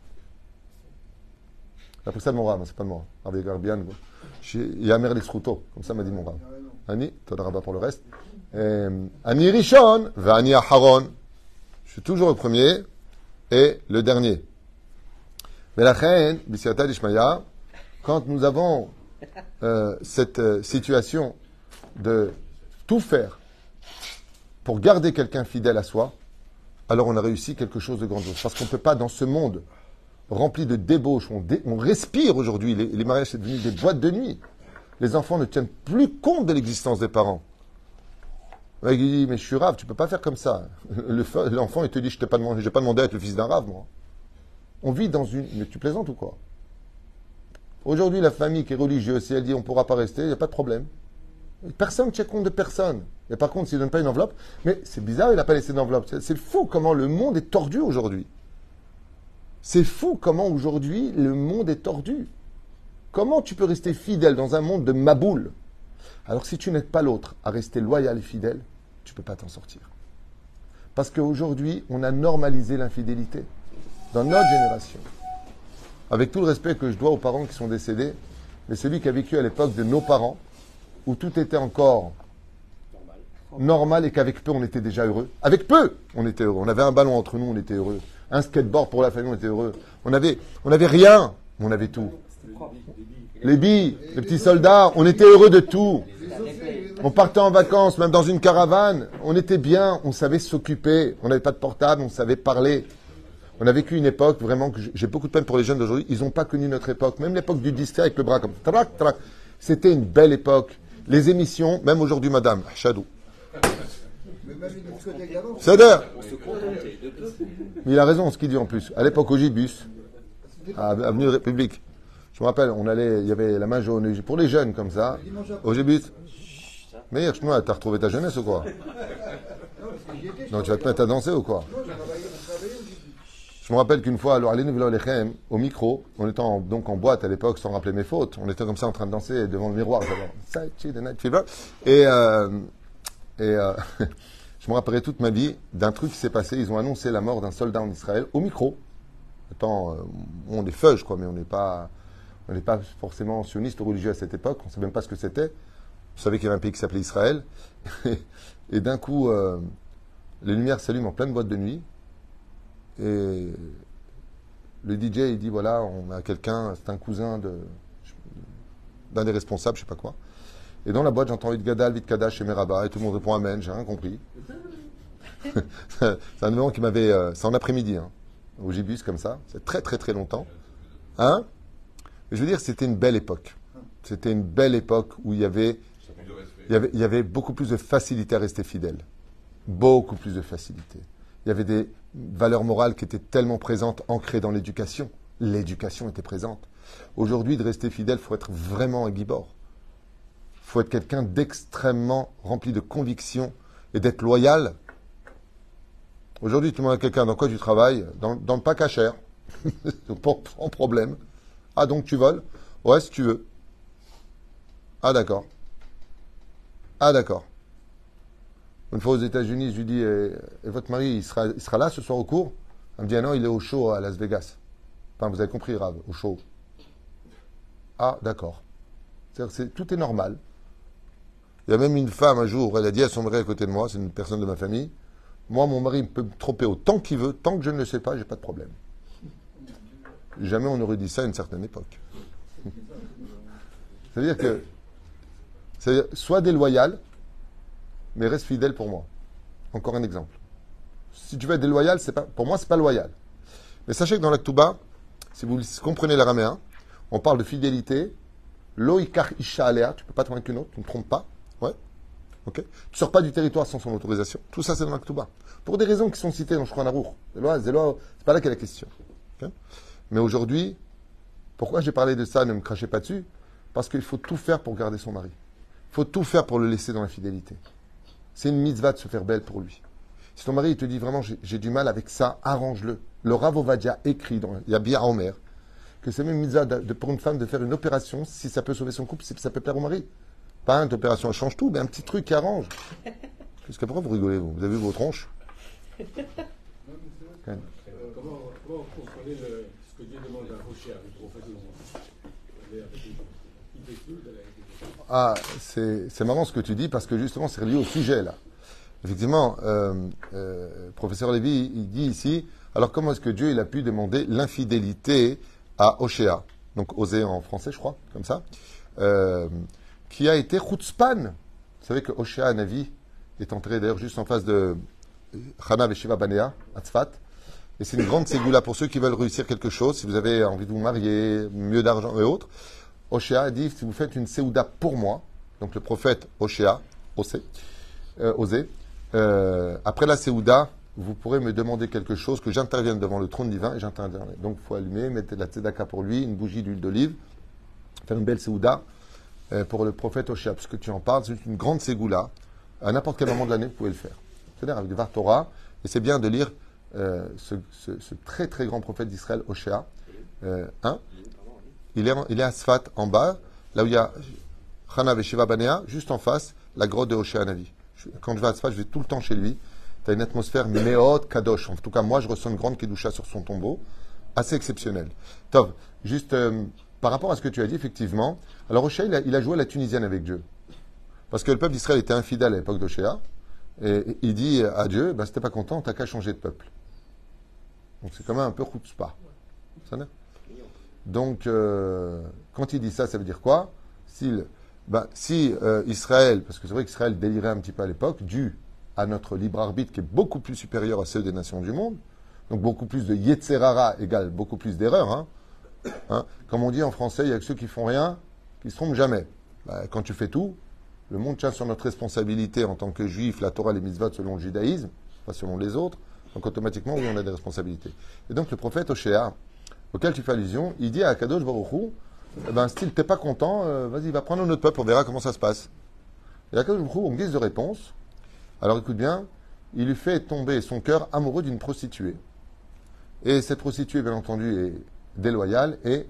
J'ai appris ça de mon rave, c'est pas de moi. Avec Garbian, il y a Mer Lexruto, comme ça m'a dit mon rave. Ani, Toda Rabba pour le reste. Euh, Ani Rishon, Vani Aharon. Je suis toujours le premier et le dernier. Mais la reine, Bisiata Dishmaya, quand nous avons euh, cette euh, situation de tout faire pour garder quelqu'un fidèle à soi, alors on a réussi quelque chose de grandiose. Parce qu'on ne peut pas, dans ce monde rempli de débauches, on, dé, on respire aujourd'hui, les, les mariages, c'est devenu des boîtes de nuit. Les enfants ne tiennent plus compte de l'existence des parents. Il dit, mais je suis rave, tu ne peux pas faire comme ça. Le, l'enfant, il te dit, je n'ai pas, demandé, pas demandé à être le fils d'un rave, moi. On vit dans une... Mais tu plaisantes ou quoi? Aujourd'hui, la famille qui est religieuse, si elle dit, on ne pourra pas rester, il n'y a pas de problème. Personne ne tient compte de personne. Et par contre, s'il ne donne pas une enveloppe, mais c'est bizarre, il n'a pas laissé d'enveloppe. C'est, c'est fou comment le monde est tordu aujourd'hui. C'est fou comment aujourd'hui le monde est tordu. Comment tu peux rester fidèle dans un monde de maboule? Alors si tu n'aides pas l'autre à rester loyal et fidèle, tu ne peux pas t'en sortir. Parce qu'aujourd'hui, on a normalisé l'infidélité dans notre génération. Avec tout le respect que je dois aux parents qui sont décédés, mais celui qui a vécu à l'époque de nos parents, où tout était encore normal et qu'avec peu, on était déjà heureux. Avec peu, on était heureux. On avait un ballon entre nous, on était heureux. Un skateboard pour la famille, on était heureux. On avait, on avait rien, mais on avait tout. Les billes, les petits soldats, on était heureux de tout. On partait en vacances, même dans une caravane, on était bien, on savait s'occuper, on n'avait pas de portable, on savait parler. On a vécu une époque vraiment que j'ai beaucoup de peine pour les jeunes d'aujourd'hui, ils n'ont pas connu notre époque, même l'époque du disque avec le bras comme trac, trac. C'était une belle époque. Les émissions, même aujourd'hui, madame, Chadou. C'est-à-dire, il a raison ce qu'il dit en plus. À l'époque au Gibus, à Avenue République, je me rappelle, on allait, il y avait la main jaune pour les jeunes comme ça, au Gibus. Mais moi, t'as retrouvé ta jeunesse ou quoi? Non, tu vas te mettre à danser ou quoi? Je me rappelle qu'une fois, alors à l'Énéville au micro, on était en, donc en boîte à l'époque, sans rappeler mes fautes, on était comme ça en train de danser devant le miroir. Et, euh, et euh, je me rappellerai toute ma vie d'un truc qui s'est passé. Ils ont annoncé la mort d'un soldat en Israël au micro. Attends, euh, on est feuge, quoi, mais on n'est pas, on n'est pas forcément sioniste ou religieux à cette époque. On ne savait même pas ce que c'était. Je savais qu'il y avait un pays qui s'appelait Israël. Et d'un coup, euh, les lumières s'allument en pleine boîte de nuit. Et le D J, il dit, voilà, on a quelqu'un, c'est un cousin de, d'un des responsables, je sais pas quoi. Et dans la boîte, j'entends Vite Gadal, Vite Kadash et Meraba, et tout le monde répond Amen, j'ai rien compris. C'est un numéro qui m'avait, euh, c'est en après-midi, hein, au Gibus, comme ça, c'est très très très longtemps. Hein? Je veux dire, c'était une belle époque. C'était une belle époque où il y avait, il y avait, il y avait beaucoup plus de facilité à rester fidèle. Beaucoup plus de facilité. Il y avait des valeurs morales qui étaient tellement présentes, ancrées dans l'éducation. L'éducation était présente. Aujourd'hui, de rester fidèle, il faut être vraiment un gibor. Il faut être quelqu'un d'extrêmement rempli de conviction et d'être loyal. Aujourd'hui, tu demandes à quelqu'un dans quoi tu travailles, dans, dans le pack à cher. Pas sans problème. Ah, donc tu voles? Ouais, si tu veux. Ah, d'accord. Ah, d'accord. Une fois aux États-Unis, je lui dis, et, et votre mari, il sera, il sera là ce soir au cours? Elle me dit, ah non, il est au show à Las Vegas. Enfin, vous avez compris, Rav, au show. Ah, d'accord. C'est-à-dire que c'est- tout est normal. Il y a même une femme, un jour, elle a dit à son mari à côté de moi, c'est une personne de ma famille, moi, mon mari peut me tromper autant qu'il veut, tant que je ne le sais pas, j'ai pas de problème. Jamais on aurait dit ça à une certaine époque. C'est-à-dire que, c'est-à-dire, sois déloyal, mais reste fidèle pour moi. Encore un exemple. Si tu veux être déloyal, c'est pas, pour moi, c'est pas loyal. Mais sachez que dans l'Aktuba, si vous comprenez l'araméen, on parle de fidélité. Lo ikar isha alea, tu peux pas te avec une autre, tu ne te trompes pas. Ouais. Ok. Tu sors pas du territoire sans son autorisation. Tout ça, c'est dans l'Aktuba. Pour des raisons qui sont citées dans Shulchan Aruch. C'est loin, c'est loin, c'est pas là qu'est la question. Ok. Mais aujourd'hui, pourquoi j'ai parlé de ça, ne me crachez pas dessus? Parce qu'il faut tout faire pour garder son mari. Il faut tout faire pour le laisser dans la fidélité. C'est une mitzvah de se faire belle pour lui. Si ton mari il te dit vraiment j'ai, j'ai du mal avec ça, arrange-le. Le Rav Ovadia écrit dans il y a Bia Omer que c'est même une mitzvah de, de- pour une femme de faire une opération si ça peut sauver son couple, si ça peut plaire au mari. Pas une opération, elle change tout, mais un petit truc qui arrange. Qu'est-ce que pourquoi vous rigolez vous? Vous avez vu vos tronches? Non, mais c'est vrai. Euh, comment, comment vous comprenez le, ce que Dieu demande à Rocher, le prophète aussi? Il décide de la Ah, c'est, c'est marrant ce que tu dis parce que justement c'est lié au sujet là. Effectivement, euh, euh, professeur Lévy, il dit ici, alors comment est-ce que Dieu il a pu demander l'infidélité à Oshéa, donc Osée en français je crois, comme ça, euh, qui a été chutzpan. Vous savez que Oshéa Navi est entré d'ailleurs juste en face de Chana Veshiva Banea, à Tzfat, et c'est une grande ségoula pour ceux qui veulent réussir quelque chose, si vous avez envie de vous marier, mieux d'argent et autres. Oshéa a dit, si vous faites une séouda pour moi, donc le prophète Oshéa, Osée, euh, Osée, euh, après la séouda, vous pourrez me demander quelque chose, que j'intervienne devant le trône divin, et j'interviendrai. Donc il faut allumer, mettre de la tzedaka pour lui, une bougie d'huile d'olive, faire une belle séouda euh, pour le prophète Oshéa, parce que tu en parles, c'est une grande ségoula. À n'importe quel moment de l'année, vous pouvez le faire. C'est-à-dire avec Var Torah, et c'est bien de lire euh, ce, ce- ce très très grand prophète d'Israël, Oshéa. Euh, hein il est, en- il est à Sfat, en bas, là où il y a Chana Veshiva Banea, juste en face, la grotte de Oshéa Navi. Je- Quand je vais à Sfat, je vais tout le temps chez lui. Tu as une atmosphère Meod Kadosh. En tout cas, moi, je ressens une grande Kedusha sur son tombeau, assez exceptionnelle. Tov, juste euh, par rapport à ce que tu as dit, effectivement, alors Oshéa, il a, il a joué à la Tunisienne avec Dieu. Parce que le peuple d'Israël était infidèle à l'époque d'Oshéa. Et, et il dit à Dieu, bah, si t'es pas content, t'as qu'à changer de peuple. Donc c'est quand même un peu chutzpah. Ça n'est? Donc, euh, quand il dit ça, ça veut dire quoi? S'il, ben, si euh, Israël, parce que c'est vrai qu'Israël délirait un petit peu à l'époque, dû à notre libre arbitre qui est beaucoup plus supérieur à ceux des nations du monde, donc beaucoup plus de Yetzerara égale beaucoup plus d'erreurs. Hein, hein. Comme on dit en français, il y a que ceux qui font rien, qui se trompent jamais. Ben, quand tu fais tout, le monde tient sur notre responsabilité en tant que juif, la Torah, les mitzvot selon le judaïsme, pas selon les autres. Donc automatiquement, oui, on a des responsabilités. Et donc le prophète Oshéa, auquel tu fais allusion, il dit à Kadosh Baruch Hu, eh ben, style, t'es pas content, euh, vas-y, va prendre notre peuple, on verra comment ça se passe. Et à Kadosh Baruch Hu, en guise de réponse, alors écoute bien, il lui fait tomber son cœur amoureux d'une prostituée. Et cette prostituée, bien entendu, est déloyale et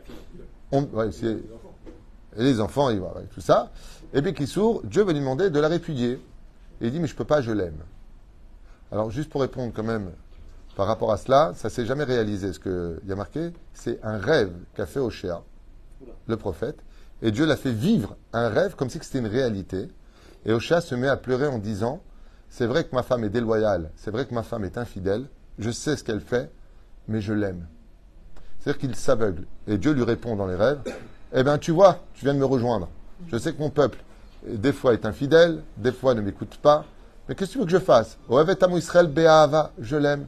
on, ouais, c'est, et les enfants, et voilà, tout ça. Et bien qui sourd, Dieu va lui demander de la répudier. Et il dit, mais je peux pas, je l'aime. Alors juste pour répondre quand même, par rapport à cela, ça s'est jamais réalisé. Ce qu'il y a marqué, c'est un rêve qu'a fait Oshéa, le prophète, et Dieu l'a fait vivre un rêve comme si c'était une réalité. Et Oshéa se met à pleurer en disant, c'est vrai que ma femme est déloyale, c'est vrai que ma femme est infidèle, je sais ce qu'elle fait, mais je l'aime. C'est-à-dire qu'il s'aveugle. Et Dieu lui répond dans les rêves, eh bien tu vois, tu viens de me rejoindre. Je sais que mon peuple, des fois est infidèle, des fois ne m'écoute pas, mais qu'est-ce que tu veux que je fasse? Ohevet amu Israël be'ahava, je l'aime.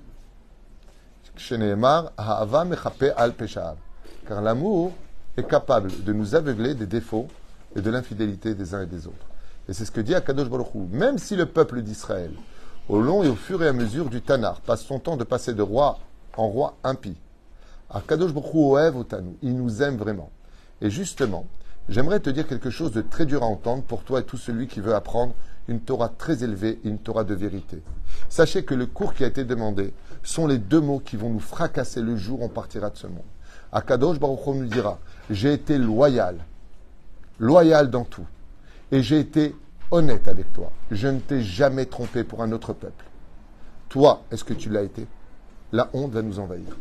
Sheneemar, ahava mechape al pesha'av. Car l'amour est capable de nous aveugler des défauts et de l'infidélité des uns et des autres. Et c'est ce que dit Akadosh Baruch Hu. Même si le peuple d'Israël, au long et au fur et à mesure du Tanar, passe son temps de passer de roi en roi impie, Akadosh Baruch Hu ohev otanu, il nous aime vraiment. Et justement, j'aimerais te dire quelque chose de très dur à entendre pour toi et tout celui qui veut apprendre une Torah très élevée et une Torah de vérité. Sachez que le cours qui a été demandé sont les deux mots qui vont nous fracasser le jour où on partira de ce monde. Akadosh Baruch Hu nous dira, j'ai été loyal, loyal dans tout, et j'ai été honnête avec toi. Je ne t'ai jamais trompé pour un autre peuple. Toi, est-ce que tu l'as été? La honte va nous envahir.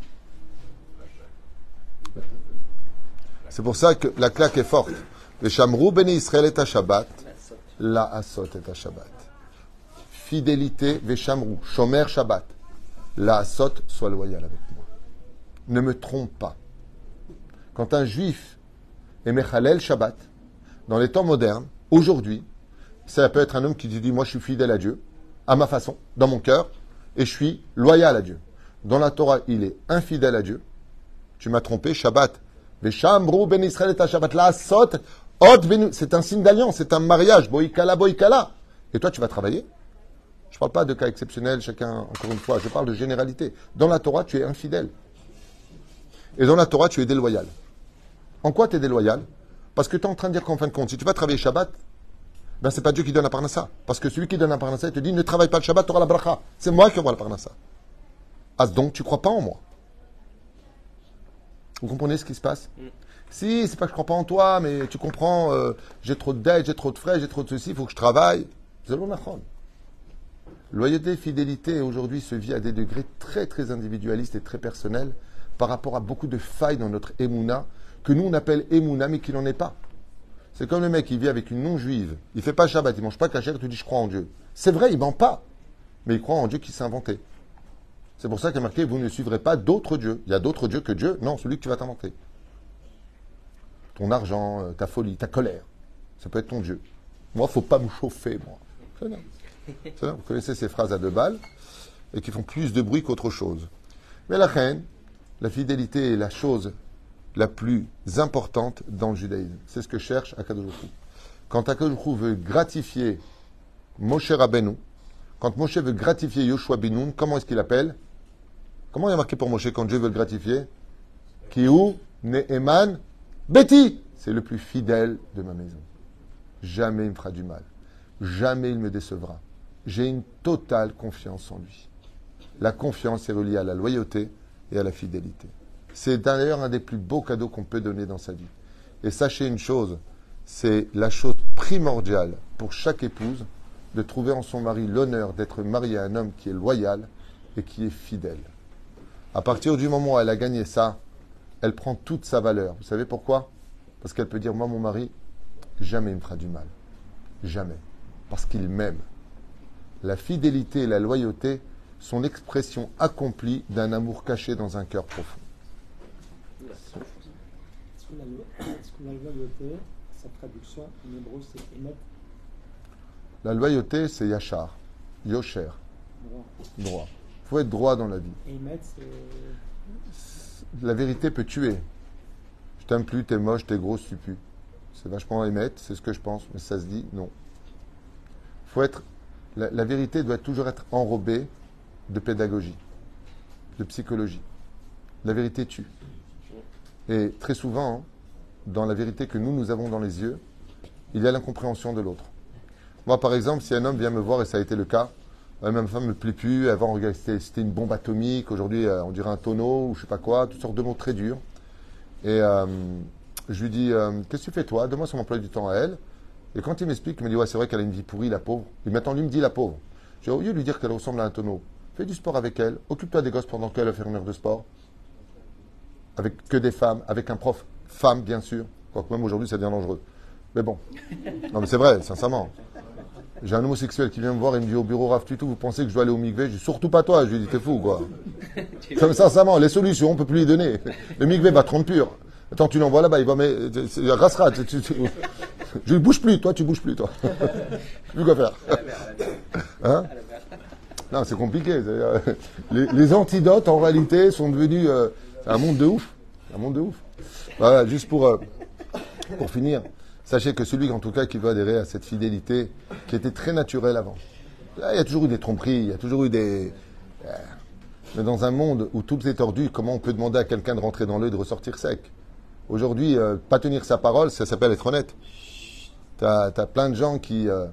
C'est pour ça que la claque est forte. Le Shamrou Beni Israël est à Shabbat, la Asot est à Shabbat. Fidélité, Veshamrou, Shomer Shabbat. La Asot, sois loyal avec moi. Ne me trompe pas. Quand un juif est Mechalel Shabbat, dans les temps modernes, aujourd'hui, ça peut être un homme qui dit, moi je suis fidèle à Dieu, à ma façon, dans mon cœur, et je suis loyal à Dieu. Dans la Torah, il est infidèle à Dieu. Tu m'as trompé, Shabbat. Veshamrou ben Israël et ta Shabbat. La Asot, c'est un signe d'alliance, c'est un mariage. Boïkala, boïkala. Et toi, tu vas travailler? Je ne parle pas de cas exceptionnels, chacun, encore une fois. Je parle de généralité. Dans la Torah, tu es infidèle. Et dans la Torah, tu es déloyal. En quoi tu es déloyal? Parce que tu es en train de dire qu'en fin de compte, si tu vas travailler Shabbat, ben c'est pas Dieu qui donne la parnassa. Parce que celui qui donne la parnassa, il te dit, ne travaille pas le Shabbat, tu auras la bracha. C'est moi qui envoie la parnassa. Ah, donc tu ne crois pas en moi. Vous comprenez ce qui se passe? mm. Si, c'est pas que je ne crois pas en toi, mais tu comprends, euh, j'ai trop de dettes, j'ai trop de frais, j'ai trop de ceci, il faut que je travaille. Loyauté, fidélité, aujourd'hui, se vit à des degrés très, très individualistes et très personnels par rapport à beaucoup de failles dans notre émouna, que nous, on appelle émouna, mais qui n'en est pas. C'est comme le mec qui vit avec une non-juive. Il ne fait pas Shabbat, il ne mange pas kasher, tu dis, je crois en Dieu. C'est vrai, il ne ment pas. Mais il croit en Dieu qui s'est inventé. C'est pour ça qu'il y a marqué, vous ne suivrez pas d'autres dieux. Il y a d'autres dieux que Dieu. Non, celui que tu vas t'inventer. Ton argent, ta folie, ta colère. Ça peut être ton Dieu. Moi, il ne faut pas me chauffer, moi. C'est bien. C'est bien. Vous connaissez ces phrases à deux balles et qui font plus de bruit qu'autre chose. Mais la reine, la fidélité est la chose la plus importante dans le judaïsme. C'est ce que cherche Akadosh Baruch Hu. Quand Akadosh Baruch Hu veut gratifier Moshe Rabbeinu, quand Moshe veut gratifier Yoshua bin Nun, comment est-ce qu'il appelle? Comment il y a marqué pour Moshe quand Dieu veut le gratifier? Kihu Ne'eman Beti. C'est le plus fidèle de ma maison. Jamais il me fera du mal. Jamais il me décevra. J'ai une totale confiance en lui. La confiance est reliée à la loyauté et à la fidélité. C'est d'ailleurs un des plus beaux cadeaux qu'on peut donner dans sa vie. Et sachez une chose, c'est la chose primordiale pour chaque épouse de trouver en son mari l'honneur d'être mariée à un homme qui est loyal et qui est fidèle. À partir du moment où elle a gagné ça, elle prend toute sa valeur. Vous savez pourquoi? Parce qu'elle peut dire, moi mon mari, jamais il me fera du mal. Jamais. Parce qu'il m'aime. La fidélité et la loyauté sont l'expression accomplie d'un amour caché dans un cœur profond. Est-ce que la, est-ce que la loyauté, sa traduction en hébreu, c'est émet? La loyauté, c'est yachar, yosher, Droit. droit. Il faut être droit dans la vie. Et émet, c'est... La vérité peut tuer. Je t'aime plus, t'es moche, t'es gros, tu pues. C'est vachement émettre, c'est ce que je pense, mais ça se dit non. Faut être, la, la vérité doit toujours être enrobée de pédagogie, de psychologie. La vérité tue. Et très souvent, dans la vérité que nous, nous avons dans les yeux, il y a l'incompréhension de l'autre. Moi, par exemple, si un homme vient me voir, et ça a été le cas, euh, ma femme ne me plaît plus, avant, c'était, c'était une bombe atomique, aujourd'hui, euh, on dirait un tonneau, ou je sais pas quoi, toutes sortes de mots très durs. Et euh, je lui dis, euh, qu'est-ce que tu fais toi? Donne-moi son emploi du temps à elle. Et quand il m'explique, il me dit, ouais, c'est vrai qu'elle a une vie pourrie, la pauvre. Et maintenant, lui me dit, la pauvre. Je dis, au lieu de lui dire qu'elle ressemble à un tonneau, fais du sport avec elle, occupe-toi des gosses pendant qu'elle va faire une heure de sport. Avec que des femmes, avec un prof femme, bien sûr. Quoique même aujourd'hui, ça devient dangereux. Mais bon. Non, mais c'est vrai, sincèrement. J'ai un homosexuel qui vient me voir et me dit au bureau, Rav Tutou, vous pensez que je dois aller au mikvé? Je dis, surtout pas toi. Je lui dis, t'es fou, quoi. Comme sincèrement, les solutions, on ne peut plus les donner. Le mikvé va te rendre pur. Attends, tu l'envoies là-bas, il va, mais, c'est rassera. Tu, tu, tu, je ne bouge plus, toi, tu bouges plus, toi. Je sais plus quoi faire. Hein? Non, c'est compliqué. Les, les antidotes, en réalité, sont devenus euh, un monde de ouf. Un monde de ouf. Voilà, juste pour, euh, pour finir, sachez que celui, en tout cas, qui veut adhérer à cette fidélité, qui était très naturelle avant. Là, il y a toujours eu des tromperies, il y a toujours eu des... Euh, mais dans un monde où tout est tordu, comment on peut demander à quelqu'un de rentrer dans l'œil et de ressortir sec? Aujourd'hui, euh, pas tenir sa parole, ça s'appelle être honnête. Tu as plein de gens qui... Euh,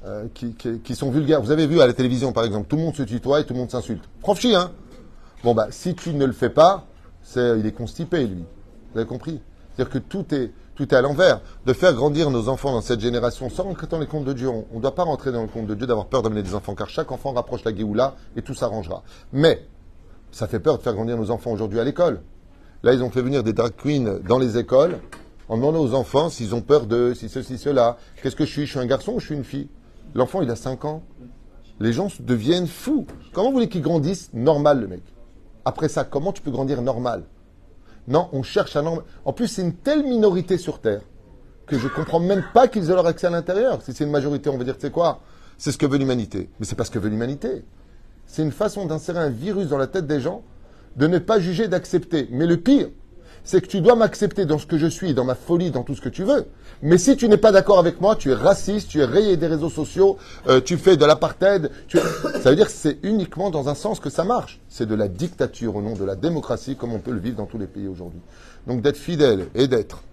euh, qui, qui, qui sont vulgaires. Vous avez vu à la télévision, par exemple, tout le monde se tutoie et tout le monde s'insulte. Franchi, hein. Bon, bah, si tu ne le fais pas, c'est, il est constipé, lui. Vous avez compris? C'est-à-dire que tout est, tout est à l'envers. De faire grandir nos enfants dans cette génération sans rentrer dans les comptes de Dieu. On ne doit pas rentrer dans le compte de Dieu, d'avoir peur d'amener des enfants, car chaque enfant rapproche la Géoula et tout s'arrangera. Mais, ça fait peur de faire grandir nos enfants aujourd'hui à l'école. Là, ils ont fait venir des drag queens dans les écoles en demandant aux enfants s'ils ont peur de, si ceci, cela. Qu'est-ce que je suis? Je suis un garçon ou je suis une fille? L'enfant, il a cinq ans. Les gens deviennent fous. Comment vous voulez qu'ils grandissent normal, le mec? Après ça, comment tu peux grandir normal? Non, on cherche à normal. En plus, c'est une telle minorité sur Terre que je ne comprends même pas qu'ils aient leur accès à l'intérieur. Si c'est une majorité, on va dire, tu sais quoi? C'est ce que veut l'humanité. Mais c'est pas ce que veut l'humanité. C'est une façon d'insérer un virus dans la tête des gens, de ne pas juger, d'accepter. Mais le pire, c'est que tu dois m'accepter dans ce que je suis, dans ma folie, dans tout ce que tu veux. Mais si tu n'es pas d'accord avec moi, tu es raciste, tu es rayé des réseaux sociaux, euh, tu fais de l'apartheid. Tu... Ça veut dire que c'est uniquement dans un sens que ça marche. C'est de la dictature au nom de la démocratie, comme on peut le vivre dans tous les pays aujourd'hui. Donc d'être fidèle et d'être,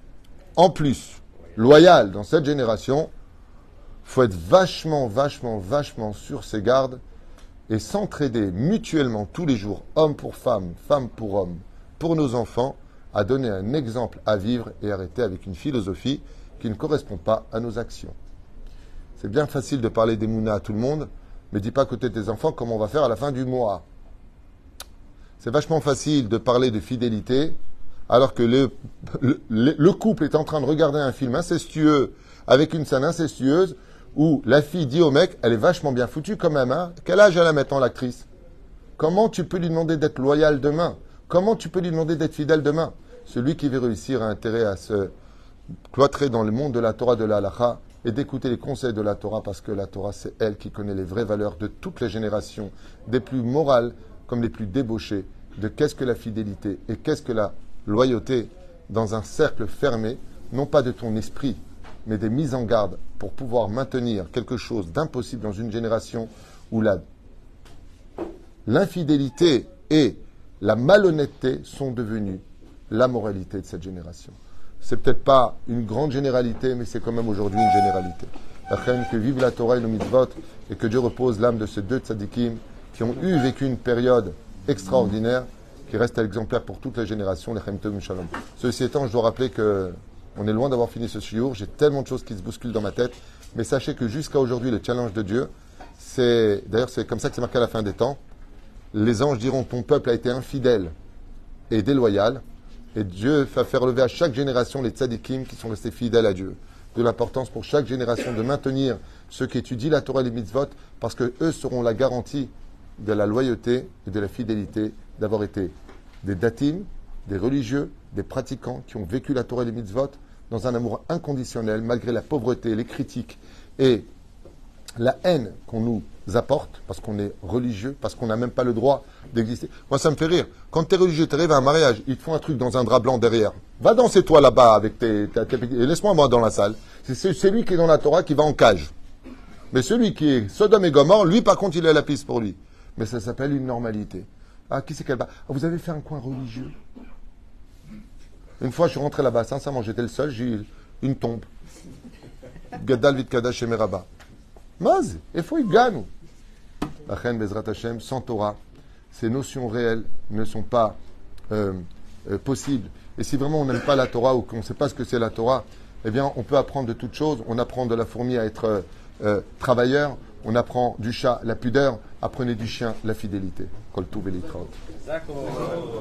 en plus, loyal dans cette génération, faut être vachement, vachement, vachement sur ses gardes et s'entraider mutuellement tous les jours, homme pour femme, femme pour homme, pour nos enfants, à donner un exemple à vivre et arrêter avec une philosophie qui ne correspond pas à nos actions. C'est bien facile de parler des mounas à tout le monde, mais dis pas à côté de tes enfants comment on va faire à la fin du mois. C'est vachement facile de parler de fidélité alors que le, le, le couple est en train de regarder un film incestueux avec une scène incestueuse où la fille dit au mec, elle est vachement bien foutue quand même, hein. Quel âge elle a maintenant, l'actrice? Comment tu peux lui demander d'être loyal demain? Comment tu peux lui demander d'être fidèle demain? Celui qui veut réussir a intérêt à se cloîtrer dans le monde de la Torah, de la halakha, et d'écouter les conseils de la Torah, parce que la Torah, c'est elle qui connaît les vraies valeurs de toutes les générations, des plus morales comme les plus débauchées, de qu'est-ce que la fidélité et qu'est-ce que la loyauté dans un cercle fermé, non pas de ton esprit, mais des mises en garde pour pouvoir maintenir quelque chose d'impossible dans une génération où la, l'infidélité et la malhonnêteté sont devenues la moralité de cette génération. C'est peut-être pas une grande généralité, mais c'est quand même aujourd'hui une généralité. La reine, que vive la Torah et le mitzvot, et que Dieu repose l'âme de ces deux tzadikim qui ont eu vécu une période extraordinaire, qui reste exemplaire pour toutes les générations, les Chaim Tovim Shalom. Ceci étant, je dois rappeler que on est loin d'avoir fini ce shiur. J'ai tellement de choses qui se bousculent dans ma tête, mais sachez que jusqu'à aujourd'hui, le challenge de Dieu, c'est, d'ailleurs, c'est comme ça que c'est marqué à la fin des temps. Les anges diront, ton peuple a été infidèle et déloyal. Et Dieu va faire lever à chaque génération les tzadikim qui sont restés fidèles à Dieu. De l'importance pour chaque génération de maintenir ceux qui étudient la Torah et les mitzvot, parce que eux seront la garantie de la loyauté et de la fidélité, d'avoir été des datim, des religieux, des pratiquants qui ont vécu la Torah et les mitzvot dans un amour inconditionnel, malgré la pauvreté, les critiques et la haine qu'on nous apporte, parce qu'on est religieux, parce qu'on n'a même pas le droit d'exister. Moi, ça me fait rire. Quand tu es religieux, tu arrives à un mariage, ils te font un truc dans un drap blanc derrière. Va danser toi là-bas avec tes... tes, tes et laisse-moi moi dans la salle. C'est, c'est, c'est lui qui est dans la Torah qui va en cage. Mais celui qui est Sodome et Gomorre, lui, par contre, il a la piste pour lui. Mais ça s'appelle une normalité. Ah, qui c'est qu'elle va? Ah, vous avez fait un coin religieux. Une fois, je suis rentré là-bas, sincèrement, j'étais le seul, j'ai eu une tombe. Gadal Vitkada chez Meraba. Maz, il faut y gagner. La reine Bezrat Hashem, sans Torah, ces notions réelles ne sont pas euh, euh, possibles. Et si vraiment on n'aime pas la Torah ou qu'on ne sait pas ce que c'est la Torah, eh bien, on peut apprendre de toutes choses. On apprend de la fourmi à être euh, euh, travailleur. On apprend du chat la pudeur. Apprenez du chien la fidélité. Kol Tov Velitraot.